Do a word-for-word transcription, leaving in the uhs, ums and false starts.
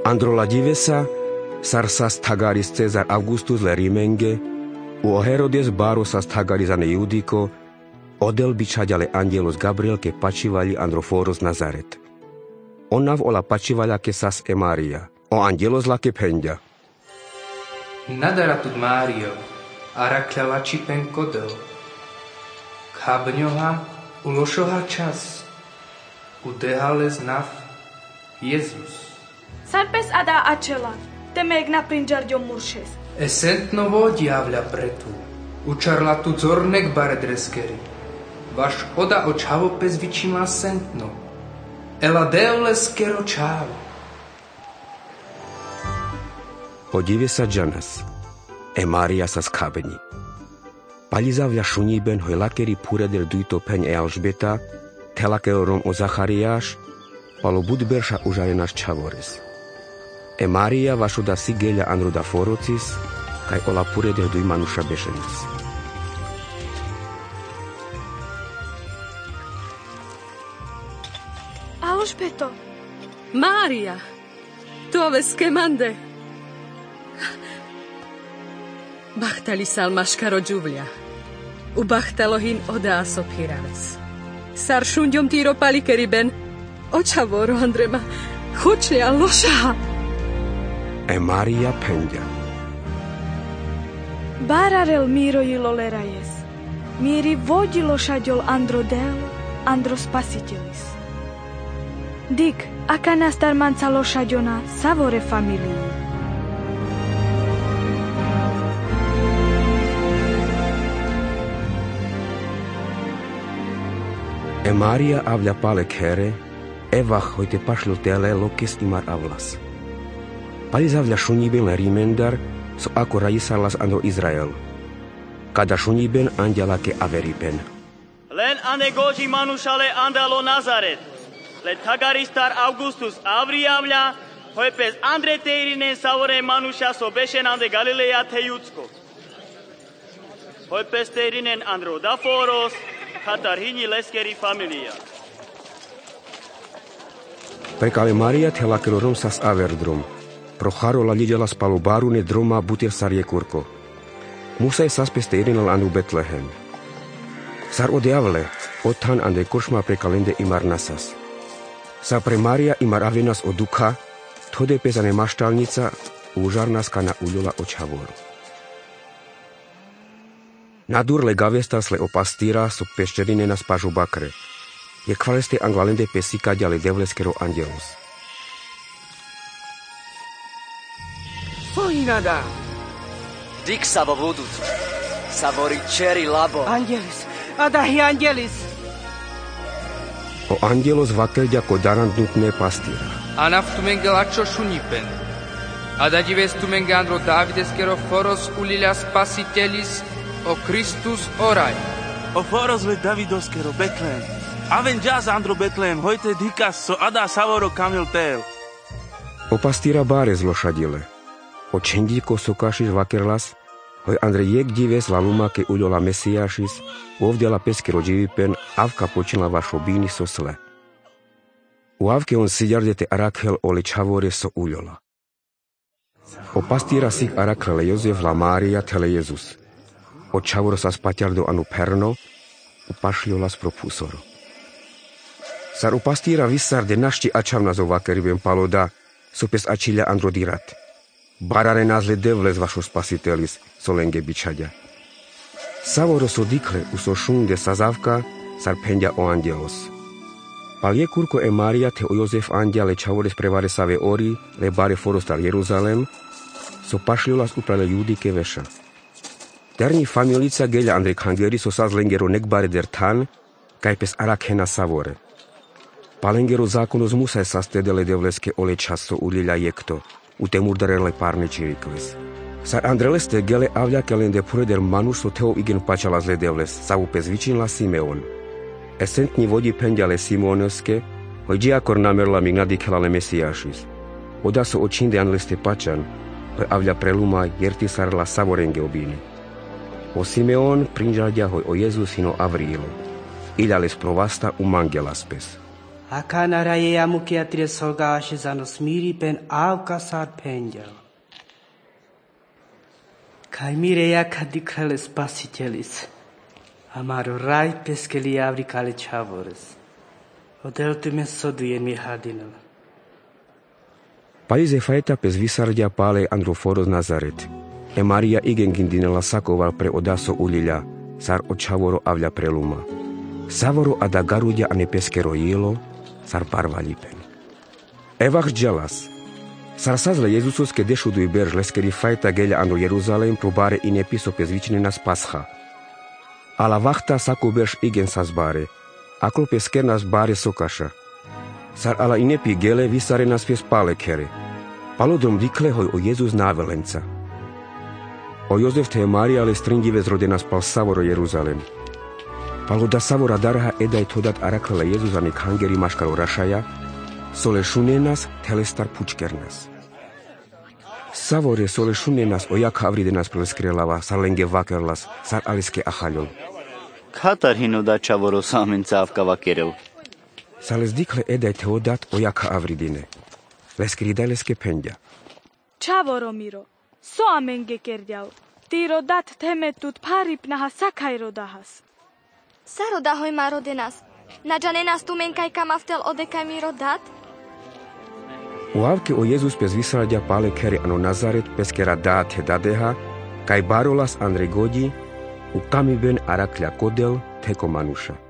Andro la divesa, sarsas tagaris Cezar Augustus le rimenge, u Herodes barosas tagaris ane Iudico, odel bičaďale angelos Gabriel ke pacivali androforos Nazaret. Onav ola pacivalla ke sas e Maria, o angelos la ke pendia. Nadaratut Mario, arakľala čipen kodel. Kabňoha ulošoha čas, udehale znav Jezus. Sarpes ada acela, temeg na prinđarđo muršes. Esentnovo diavľa pretu, učarla tu zornek baredreskeri. Vaš oda očavo pes vičima sentno. Ela deule skero čavo. Podivie sa Janas, e Maria sa skabeni. Palizavľa šuníben hoj lakeri púreder dujto peň e Alžbeta, telakeorom o Zachariáš, palo budberša užarenáš čavores. E Maria vašoda sigeľa anroda forocis, kaj ola púreder duj manuša bešenis. Alžbeto. Mária, tuoveske mande. Bahtali sal maškaro džuvľa. Ubahtalohin oda sopiraves. Sar šundjom tiro palikeriben. Očavoro Andrema. Hočlia loša. E Maria pendia. Bararel miro ilo lerajes. Miri vodilo šaďol androdel, andro spasitelis. Dik, aka nastar manca lošaďona savore familii. E Maria avľa palek here, evach hojte pašlo tele lokes imar avlas. Palizavľa šuníben le rimendar, so ako rajisarlas andro Izrael. Kada šuníben andiala ke averipen. Len ane goži manušale andalo Nazaret. Le tagaristar Augustus avriavľa, hoj pes andre teirinen savore manuša so bešen ande Galileja te Judsko. Hoj pes teirinen andro daforos, katar hini leskeri familia. Prekale Maria telakelorom sas averdrom. Procharo la lidela spalo barune droma butir sarje kurko. Musaj sas peste irinal andu Betlehem. Sar odiavle, otan ande košma prekalende imar nasas. Sa pre Maria imar avenas o ducha, tode pesane maštalnica, užarnas kana uljola očavoru. Nadur le gavestas le opastira so peščerine na spažu bakre. Je kvaleste anglalende pesika ďale devleskero angelos. Foinada! Dik savo vodut, savori čeri labo. Angelis, adahi angelis! O angelos vakelďa ko darandnutne pastira. Anaf tumenge lačo šunipen. Ada dives tumenge andro Davideskero foros ulila spasitelis o Christus oraj. O foros le Davidoskero Betlehem. Aven jaz andro Betlehem, hojte dikas so ada savoro kamil tel. O pastira bare zlošadile. O čendíko sokašiš vakerlas, hoj Andrej jek dives la luma ke uljola Mesiašis, ovdjela peskero dživipen, avka počinla vašo bini so sle. U avke on siđardete arakhel ole čavore so uljola. O pastira sih arakrele Jozef la Maria tele Jezus. O čavoro sa spaťardo anu perno, u pašljolas pro pusoro. Sar u pastira visarde našti ačavna zo vakerivem paloda, so pes ačilja androdirat. Barare nazle devles vašo spasitelis, solenge bičaďa. Savoro so dikle u so šunde sazavka, sar pendia o angelos. Pal je kurko e Maria te o Jozef andia le čavores prevare save ori, le bare forostar Jeruzalem, so pašljolas uprale judike veša. Terni familica gelja Andrej Kangeri so sazlengero nekbare der tan, kaj pes arakhena savore. Palengero zákonos musaj sastedele devleske ole časo ulila jekto, u te murdarele parne čirikles. Sar Andreleste gele avľa kelende pureder manuš so teo igen pačala zle devles, savu pes vičinla Simeon. Esentni vodi pendiale Simeonoske, hoj džiakor namerla mi nadikelale Mesiašis. Oda so očinde anleste pačan, hoj avľa preluma jerti sarla savorenge obini. O Simeon prinžadia hoj o Jezus hino Avrilo. Ilales provasta u mangelas pes. Akanara e amuke atire solgașe zanos miri pen avkasar penjel. Kai mireia kadikale spasitelis. Amaro rai peskeli avri kale chavores. Odel tu me sodujen mi hadinel. Palize faeta pes visardia pale Androforos Nazaret. E Maria igen gindinela sakoval pre odaso ulilja, sar očavoro avlja preluma. Savoro ada garudja ane peskero jelo, sar parvalipen. Evach dželas. Sar sazle Jezusos ke dešudu i berž leskeri faeta gelja andro Jeruzalem probare in episo pes vičninas pascha. Ala vachta sako berž igen sazbare, aklo peskernas bare sokaša. Sar ala inepi gele visare nas pes pale kere. Palodrom diklehoj o Jezus navelenca. O Jozef te Maria ale stringive zrodenas pal savoro Jeruzalem. Palo da savora darha edaj todat araklela Jezusanik hangeri maškalo rašaja, sole šunenas telestar pučkernas. Savore sole šunenas ojak avridenas pleskrelava sarlenge vakerlas sar aliske ahaljol. Katarhinu da čavoro samenca avka vakerel. Sales dikle edaj teodat ojak avridine. Leskridaj leske pendja. Čavoro miro, so amenge kerdiau. Ti rodat temetut paripnaha sakaj rodahas. Sarodahoj ma rodenas. Nadžanenas tu menkaj kamaftel odekaj mi rodat? U avke o Jezus pes visradja pale kere ano Nazaret peskera daat he dadeha, kaj barolas Andrej godi, u kamiben araklja kodel teko manuša.